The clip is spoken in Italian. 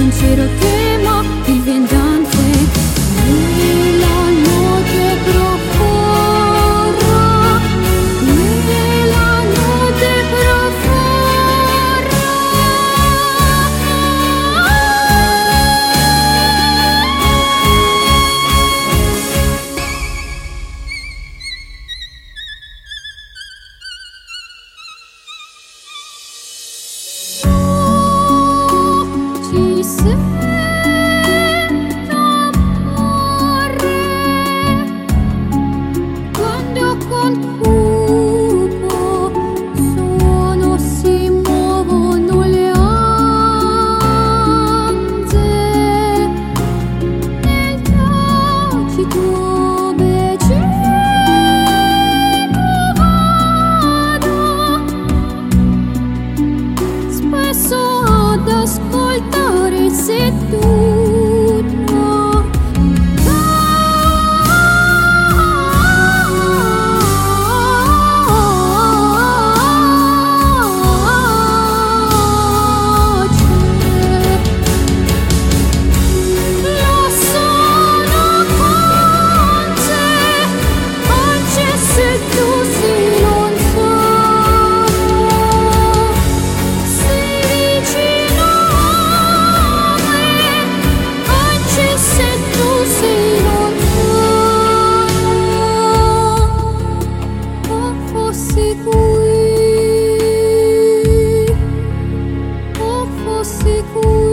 sincero tema, il viandante. Nella notte profonda, nella notte profonda. Ci sento amore quando con cupo suono si muovono le anse nel tacito becero vado spesso ad ascoltare se tutto lo sono con te, anche se tu sei lontano, sei vicino a me, anche se tu sei lontano. O fossi qui, o fossi qui.